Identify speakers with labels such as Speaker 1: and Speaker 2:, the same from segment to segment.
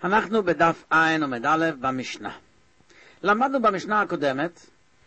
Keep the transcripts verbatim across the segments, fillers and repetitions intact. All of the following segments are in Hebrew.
Speaker 1: אנחנו בדף עין עמוד א' במשנה. למדנו במשנה הקודמת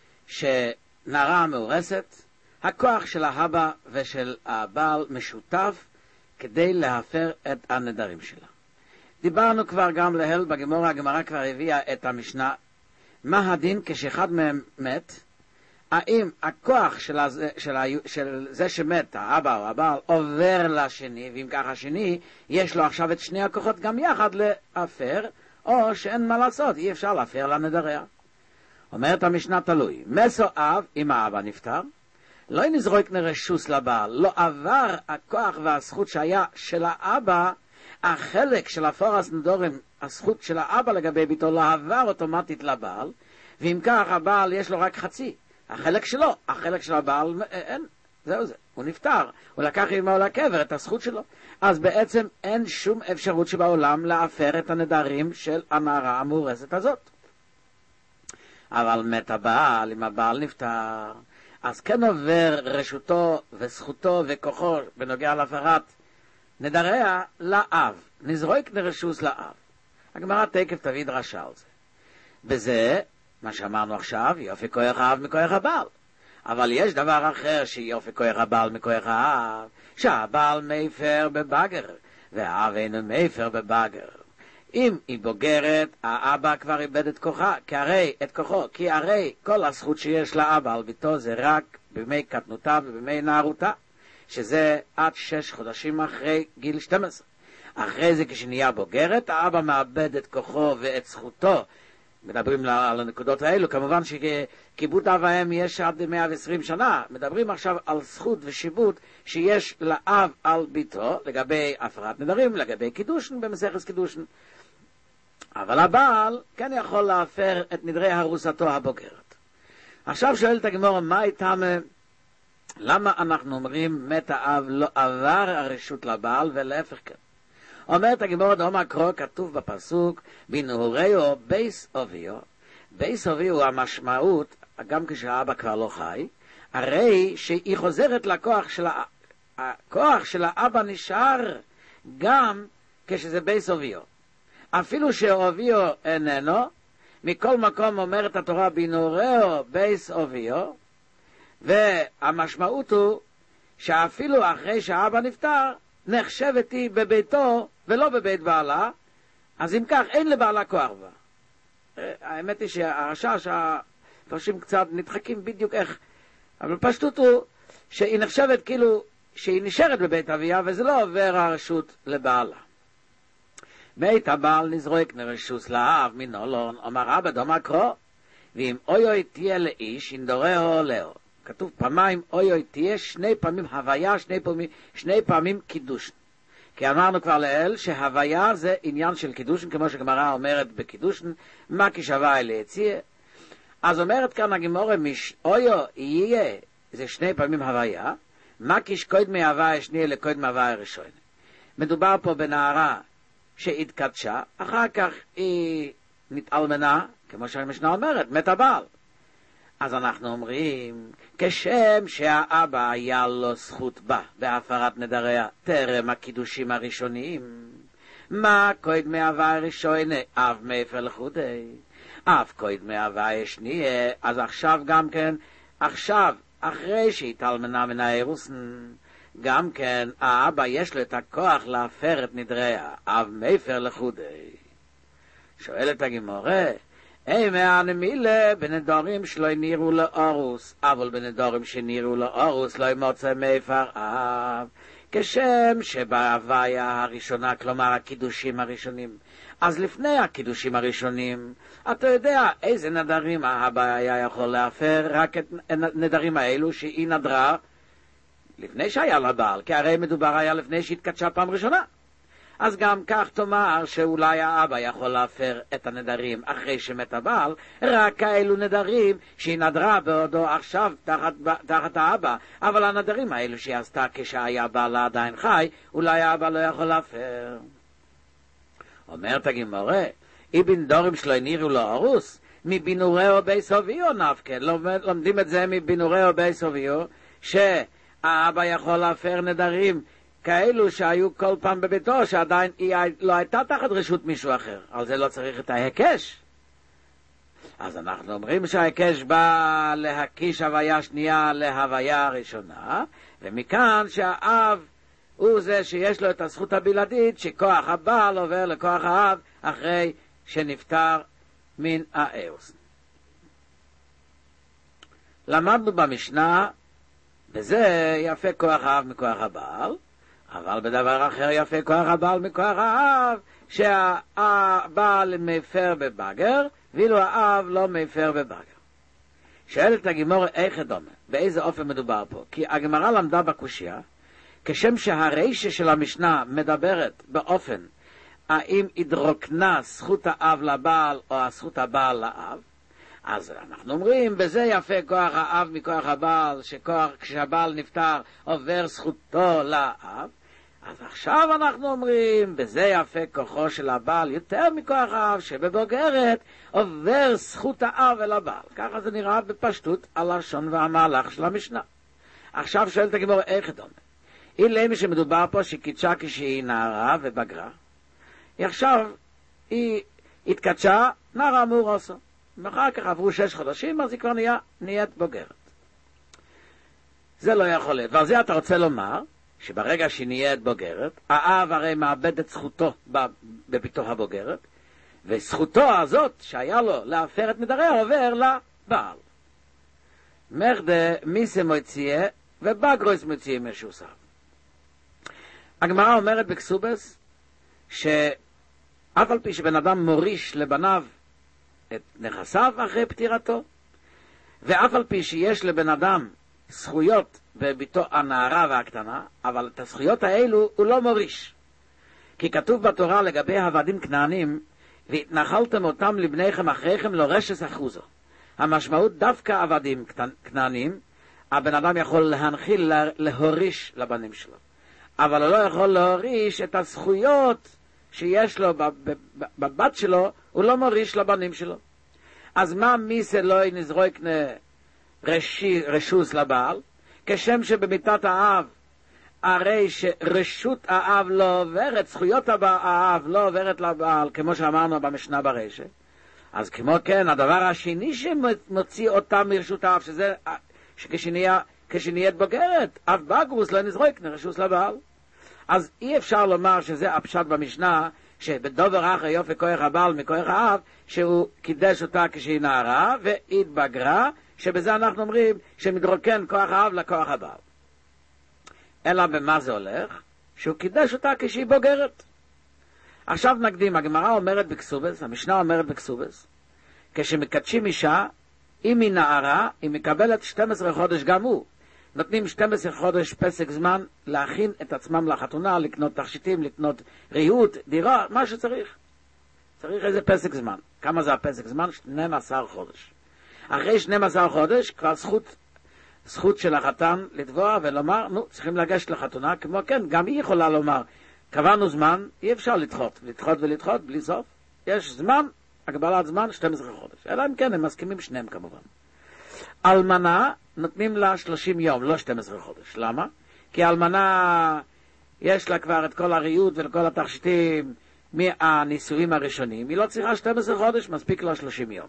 Speaker 1: שנערה מאורסת, הכוח של האבא ושל הבעל משותף כדי להפר את הנדרים שלה. דיברנו כבר גם להל בגמרא, הגמרא כבר הביאה את המשנה. מה הדין כשאחד מהם מת? האם הכוח של, הזה, של, של זה שמת, האבא או הבעל, עובר לשני, ואם כך השני, יש לו עכשיו את שני הכוחות גם יחד להפר, או שאין מה לעשות, אי אפשר להפר לנדריה. אומרת המשנה תלוי, מסו אב, אם האבא נפטר, לא נזרוק נרשוס לבעל, לא עבר הכוח והזכות שהיה של האבא, החלק של הפורס נדורים, הזכות של האבא לגבי ביתו, לא עבר אוטומטית לבעל, ואם כך הבעל יש לו רק חצי. החלק שלו, החלק של הבעל, אין, זהו זה, הוא נפטר, הוא לקח עמו לקבר את הזכות שלו, אז בעצם אין שום אפשרות שבעולם להפר את הנדרים של הנערה המאורסת הזאת. אבל מת הבעל, אם הבעל נפטר, אז כן עובר רשותו וזכותו וכוחו בנוגע להפרת נדריה לאב, נזרוק נרשוס לאב. הגמרא תקף תביא דרשה על זה. בזה, מה שאמרנו עכשיו, יופי כוח האב מכוח הבעל. אבל יש דבר אחר שיופי כוח הבעל מכוח האב, שהבעל מפר בבגר, והאב אינו מפר בבגר. אם היא בוגרת, האבא כבר איבד את כוחה, כי הרי, את כוחו, כי הרי כל הזכות שיש לאבא על ביתו זה רק בימי קטנותה ובימי נערותה, שזה עד שש חודשים אחרי גיל שתים עשרה. אחרי זה כשנהיה בוגרת, האבא מאבד את כוחו ואת זכותו. מדברים על הנקודות האלו, כמובן שכיבוד אב ואם יש עד מאה ועשרים שנה, מדברים עכשיו על זכות ושיבוד שיש לאב על ביתו, לגבי הפרת נדרים, לגבי קידושן במסכת קידושן. אבל הבעל כן יכול להפר את נדרי הרוסתו הבוגרת. עכשיו שואלת הגמרא, מה איתם, למה אנחנו אומרים מת האב לא עבר הרשות לבעל ולהפך כן? אומרת הגמרא דאמר קרוא, כתוב בפסוק בנעוריו בייס אביו. בייס אביו המשמעות, גם כשהאבא כבר לא חי, הרי שהיא חוזרת לכוח של האבא. הכוח של האבא נשאר גם כשזה בייס אביו. אפילו שאביו איננו, מכל מקום אומרת התורה בנעוריו בייס אביו, והמשמעות הוא שאפילו אחרי שהאבא נפטר, נחשבת היא בביתו ולא בבית בעלה, אז אם כך אין לבעלה כוח בה. האמת היא שהרשש, הפרשים קצת נדחקים בדיוק איך, אבל פשטות הוא שהיא נחשבת כאילו שהיא נשארת בבית אביה, וזה לא עובר הרשות לבעלה. בית הבעל נזרוק נרשוס לאב מנולון, אומר אבא דאמר קרוא, ואם אוי תהיה לאיש אינדורהו לאו. כתוב פעמיים אוי אוי תהיה, שני פעמים הוויה, שני פעמים, שני פעמים קידושן. כי אמרנו כבר לאל שהוויה זה עניין של קידושן, כמו שגמרא אומרת בקידושן, מה כשווה אלה יציע. אז אומרת כאן הגמרא, אוי אוי יהיה, זה שני פעמים הוויה, מה כשקוד מהוויה שני לקוד מהוויה ראשון. מדובר פה בנערה שהתקדשה, אחר כך היא נתאלמנה, כמו שהמשנה אומרת, מת הבעל. אז אנחנו אומרים, כשם שהאבא היה לו זכות בה בהפרת נדריה טרם הקידושים הראשוניים, מה קויד מהווה הראשון, אב מפר לחודי, אב קויד מהווה שנייה, אז עכשיו גם כן, עכשיו, אחרי שהתאלמנה מן האירוסן, גם כן, האבא יש לו את הכוח להפר את נדריה, אב מפר לחודי. שואלת הגמרא, אי מהנמילה בנדורים שלא נראו לאורוס, אבל בנדורים שנראו לאורוס לא מוצא מפר אב, כשם שבהוויה הראשונה, כלומר הקידושים הראשונים. אז לפני הקידושים הראשונים, אתה יודע איזה נדרים האבא היה יכול להפר, רק את נדרים האלו שהיא נדרה לפני שהיה לה בעל, כי הרי מדובר היה לפני שהתקדשה פעם ראשונה. אז גם כך תאמר שאולי האבא יכול להפר את הנדרים אחרי שמת הבעל, רק כאלו נדרים שהיא נדרה בעודו עכשיו תחת, תחת האבא, אבל הנדרים האלו שהיא עשתה כשהיה בעלה עדיין חי, אולי האבא לא יכול להפר. אומרת הגמרא, אבן דורים שלא נראו לו ארוס, מבינורהו בייס אביו נפקא, לומדים את זה מבינורהו בייס אביו, שהאבא יכול להפר נדרים כאלו שהיו כל פעם בביתו, שעדיין היא לא הייתה תחת רשות מישהו אחר. על זה לא צריך את ההיקש. אז אנחנו אומרים שההיקש בא להקיש הוויה שנייה להוויה הראשונה, ומכאן שהאב הוא זה שיש לו את הזכות הבלעדית, שכוח הבעל עובר לכוח האב אחרי שנפטר מן האוס. למדנו במשנה, וזה יפה כוח האב מכוח הבעל, אבל בדבר אחר יפה כוח הבעל מכוח האב, שהבעל מפר בבגר, ואילו האב לא מפר בבגר. שואלת הגמרא איך דומה, באיזה אופן מדובר פה? כי הגמרא למדה בקושיה, כשם שהרישה של המשנה מדברת באופן, האם ידרוקנה זכות האב לבעל או זכות הבעל לאב, אז אנחנו אומרים, בזה יפה כוח האב מכוח הבעל, שכוח כשהבעל נפטר עובר זכותו לאב. אז עכשיו אנחנו אומרים, בזה יפה כוחו של הבעל יותר מכוח האב, שבבוגרת עובר זכות האב אל הבעל. ככה זה נראה בפשטות הלשון והמהלך של המשנה. עכשיו שואלת הגמרא איך דומה. אילא מי שמדובר פה שקידשה כשהיא נערה ובגרה, היא עכשיו, היא התקדשה, נערה מאורסה. ואחר כך עברו שש חודשים, אז היא כבר נהיה, נהיית בוגרת. זה לא יכול להיות. ועל זה אתה רוצה לומר, שברגע שהיא נהיית בוגרת, האב הרי מאבד את זכותו בביתו הבוגרת, וזכותו הזאת שהיה לו להפר את מדריה עובר לבעל. מרדה מיסה מוציאה ובגרוס מוציאה משוסף. הגמרא אומרת בקסובס, שאף על פי שבן אדם מוריש לבניו את נכסיו אחרי פטירתו, ואף על פי שיש לבן אדם זכויות בביתו הנערה והקטנה, אבל את הזכויות האלו הוא לא מוריש. כי כתוב בתורה לגבי עבדים כנענים, והתנחלתם אותם לבניכם אחריכם לא רשס אחוזו. המשמעות דווקא עבדים כנענים, הבן אדם יכול להנחיל, להוריש לבנים שלו. אבל הוא לא יכול להוריש את הזכויות שיש לו בבת שלו, הוא לא מוריש לבנים שלו. אז מה מיסה לא נזרוק רשוס לבעל? כשם שבמיתת האב, הרי שרשות האב לא עוברת, זכויות האב לא עוברת לבעל, כמו שאמרנו במשנה ברשת. אז כמו כן, הדבר השני שמוציא אותם מרשות האב, שזה כשנהיית בוגרת, אב בגרוס לא נזרוק רשוס לבעל. אז אי אפשר לומר שזה הפשט במשנה, שבדובר אחר יופי כוח הבעל מכוח האב, שהוא קידש אותה כשהיא נערה והתבגרה, שבזה אנחנו אומרים שמדרוקן כוח האב לכוח הבעל. אלא במה זה הולך? שהוא קידש אותה כשהיא בוגרת. עכשיו נקדים, הגמרא אומרת בקסובס, המשנה אומרת בקסובס, כשמקדשים אישה, אם היא נערה, היא מקבלת שנים עשר חודש גם הוא. נותנים שנים עשר חודש פסק זמן להכין את עצמם לחתונה, לקנות תכשיטים, לקנות ריהוט, דירה, מה שצריך. צריך איזה פסק זמן. כמה זה הפסק זמן? שנים עשר חודש. אחרי שנים עשר חודש, כבר זכות, זכות של החתן לתבוע ולומר, נו, צריכים לגשת לחתונה, כמו כן, גם היא יכולה לומר, קבענו זמן, אי אפשר לדחות, לדחות ולדחות בלי סוף. יש זמן, הגבלת זמן, שנים עשר חודש. אלא אם כן, הם מסכימים שניהם כמובן. אלמנה, נותנים לה שלושים יום, לא שנים עשר חודש. למה? כי אלמנה, יש לה כבר את כל הריהוט וכל התכשיטים מהנישואים הראשונים. היא לא צריכה שנים עשר חודש, מספיק לה שלושים יום.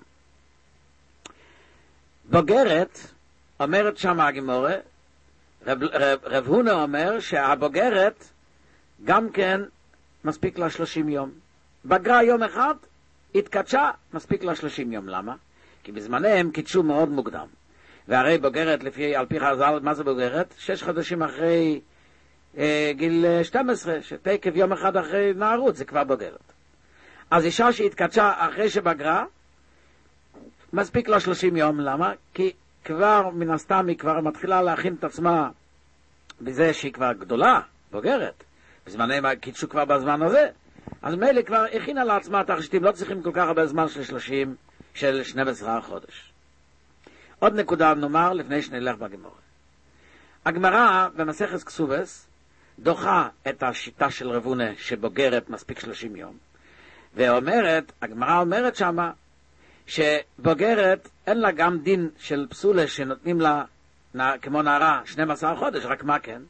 Speaker 1: בוגרת, אומרת שם הגמרא, רב, רב, רב הונא אומר שהבוגרת גם כן מספיק לה שלושים יום. בגרה יום אחד, התקדשה, מספיק לה שלושים יום. למה? כי בזמניהם קידשו מאוד מוקדם. והרי בוגרת, לפי, על פי חז"ל, מה זה בוגרת? שש חודשים אחרי אה, גיל שתים עשרה, שתקף יום אחד אחרי נערות, זה כבר בוגרת. אז אישה שהתקדשה אחרי שבגרה, מספיק לה שלושים יום. למה? כי כבר מן הסתם היא כבר מתחילה להכין את עצמה בזה שהיא כבר גדולה, בוגרת. בזמניהם קידשו כבר בזמן הזה. אז מילא כבר הכינה לעצמה תכשיטים, לא צריכים כל כך הרבה זמן של שלושים, של שנים עשר חודש. עוד נקודה נאמר לפני שנלך בגמרא. הגמרא במסכת כסובס דוחה את השיטה של רב הונא שבוגרת מספיק שלושים יום. ואומרת, הגמרא אומרת שמה, שבוגרת אין לה גם דין של פסולה שנותנים לה כמו נערה שנים עשר חודש, רק מה כן?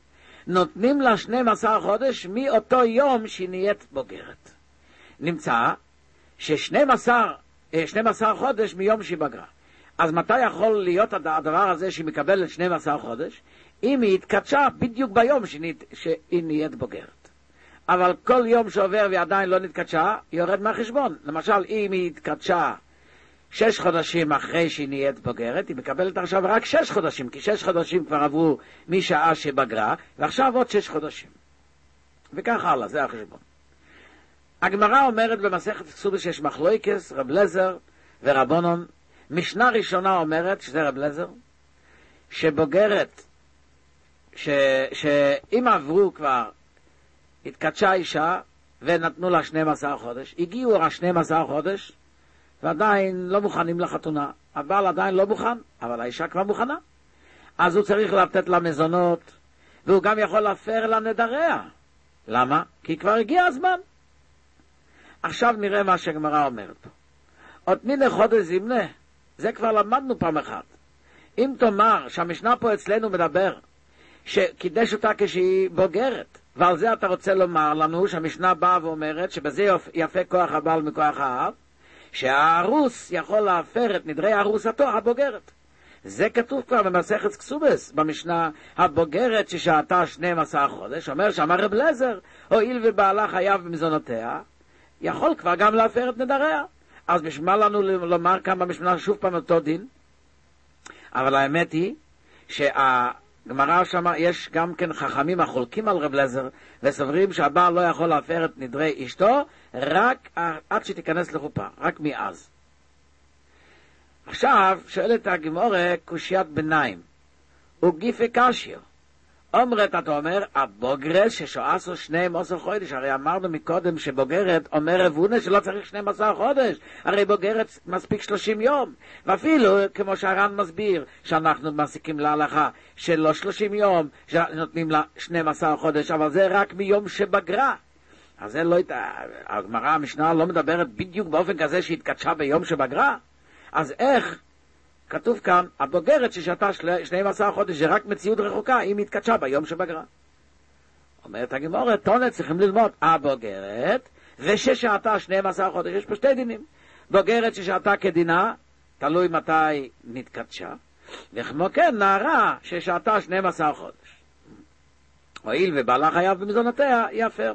Speaker 1: נותנים לה שנים עשר חודש מאותו יום שהיא נהיית בוגרת. נמצא ששנים עשר, שנים עשר חודש מיום שהיא בגרה. אז מתי יכול להיות הדבר הזה שהיא מקבלת שנים עשר חודש? אם היא התקדשה בדיוק ביום שהיא נהיית בוגרת. אבל כל יום שעובר והיא עדיין לא נתקדשה, היא יורד מהחשבון. למשל, אם היא התקדשה שש חודשים אחרי שהיא נהיית בוגרת, היא מקבלת עכשיו רק שש חודשים, כי שש חודשים כבר עברו משעה שבגרה, ועכשיו עוד שש חודשים. וכך הלאה, זה החשבון. הגמרא אומרת במסכת כסובה שיש מחלוקס, רב לזר ורבונון. משנה ראשונה אומרת, שזה רב לזר, שבוגרת, ש, שאם עברו כבר, התקדשה אישה ונתנו לה שנים עשר חודש, הגיעו לה שנים עשר חודש, ועדיין לא מוכנים לחתונה. הבעל עדיין לא מוכן, אבל האישה כבר מוכנה. אז הוא צריך לתת לה מזונות, והוא גם יכול להפר לה נדריה. למה? כי כבר הגיע הזמן. עכשיו נראה מה שהגמרא אומרת פה. אותנינה חודש זימנה, זה כבר למדנו פעם אחת. אם תאמר שהמשנה פה אצלנו מדבר, שקידש אותה כשהיא בוגרת, ועל זה אתה רוצה לומר לנו שהמשנה באה ואומרת שבזה יפה כוח הבעל מכוח האב, שהארוס יכול להפר את נדרי ארוסתו הבוגרת. זה כתוב כבר במסכת כסובס, במשנה הבוגרת ששהתה שנים עשר חודש, אומר שאמר רב לזר, הואיל ובעלה חייב במזונותיה, יכול כבר גם להפר את נדריה. אז בשביל לנו לומר כאן במשנה שוב פעם אותו דין, אבל האמת היא שהגמרא שם יש גם כן חכמים החולקים על רב לזר, וסוברים שהבעל לא יכול להפר את נדרי אשתו, רק עד שתיכנס לחופה, רק מאז. עכשיו שואלת הגמרא קושיית ביניים, וגיפה קשיו. אומרת, אתה אומר, הבוגרת ששועסו שנים עשר חודש, הרי אמרנו מקודם שבוגרת אומר רבונה שלא צריך שנים עשר חודש, הרי בוגרת מספיק שלושים יום, ואפילו כמו שהר"ן מסביר, שאנחנו מסיקים להלכה שלא שלושים יום, שנותנים לה שנים עשר חודש, אבל זה רק מיום שבגרה. אז זה לא, הגמרא המשנה לא מדברת בדיוק באופן כזה שהתקדשה ביום שבגרה, אז איך כתוב כאן, הבוגרת ששתה שנים עשר חודש, זה רק מציאות רחוקה, אם התקדשה ביום שבגרה. אומרת הגמרא, תונה צריכים ללמוד, הבוגרת, וששתה שנים עשר חודש, יש פה שתי דינים. בוגרת ששתה כדינה, תלוי מתי נתקדשה, וכמו כן, נערה ששתה שנים עשר חודש. הואיל ובעלה חייב במזונותיה, יפר.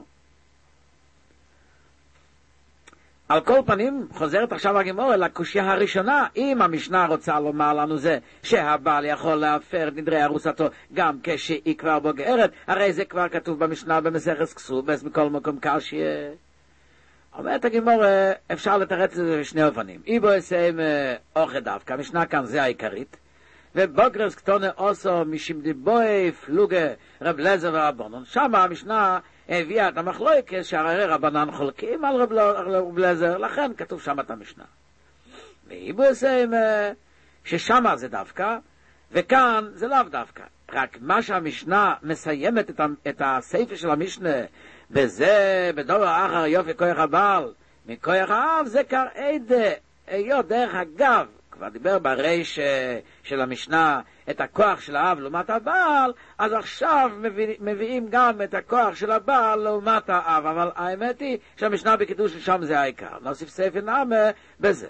Speaker 1: על כל פנים, חוזרת עכשיו הגמרא לקושיה הראשונה, אם המשנה רוצה לומר לנו זה, שהבעל יכול להפר את נדרי ארוסתו גם כשהיא כבר בוגרת, הרי זה כבר כתוב במשנה במסכת כסובס, בכל מקום קשיא. אומרת הגמרא, אפשר לתרץ את זה בשני אופנים. איבו עושים אוכל דווקא, המשנה כאן זה העיקרית, ובוגרס קטונה עושו משמדיבוי פלוגה רב לזר ורבונון, שם המשנה הביאה את המחלוקת שהרי רבנן חולקים על רב, רב לזר, לכן כתוב שם את המשנה. והיבו עושים ששם זה דווקא, וכאן זה לאו דווקא. רק מה שהמשנה מסיימת את, את הספר של המשנה, בזה, בדובר אחר יופי כוח הבעל, מכוח האב, זה כרעדה, היות דרך אגב, כבר דיבר בריש של המשנה את הכוח של האב לעומת הבעל, אז עכשיו מביא, מביאים גם את הכוח של הבעל לעומת האב, אבל האמת היא שהמשנה בקידוש שם זה העיקר. נוסיף ספר נעמה בזה.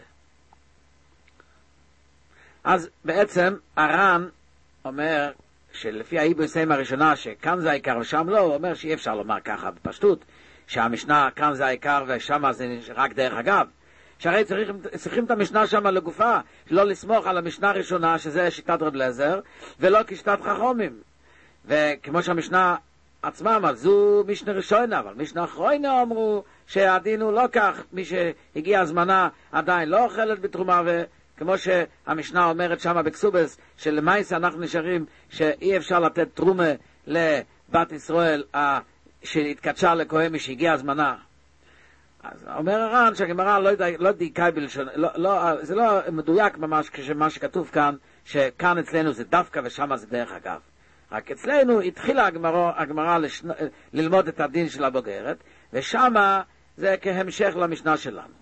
Speaker 1: אז בעצם הר"ן אומר שלפי ההיבוסים הראשונה שכאן זה העיקר ושם לא, הוא אומר שאי אפשר לומר ככה בפשטות, שהמשנה כאן זה העיקר ושם זה רק דרך אגב. שהרי צריכים, צריכים את המשנה שם לגופה, לא לסמוך על המשנה הראשונה, שזה שיטת רב לזר, ולא כשיטת חכמים. וכמו שהמשנה עצמה אמר, זו משנה ראשונה, אבל משנה אחרונה אמרו שהדין הוא לא כך, מי שהגיע הזמנה עדיין לא אוכלת בתרומה, וכמו שהמשנה אומרת שם בכסובס, שלמעשה אנחנו נשארים שאי אפשר לתת תרומה לבת ישראל שהתקדשה לכהן משהגיע הזמנה. אז אומר הר"ן שהגמרא לא, לא דייקה בלשון, לא, לא, זה לא מדויק ממש כשמה שכתוב כאן, שכאן אצלנו זה דווקא ושמה זה דרך אגב. רק אצלנו התחילה הגמרא, הגמרא לשנ... ללמוד את הדין של הבוגרת, ושמה זה כהמשך למשנה שלנו.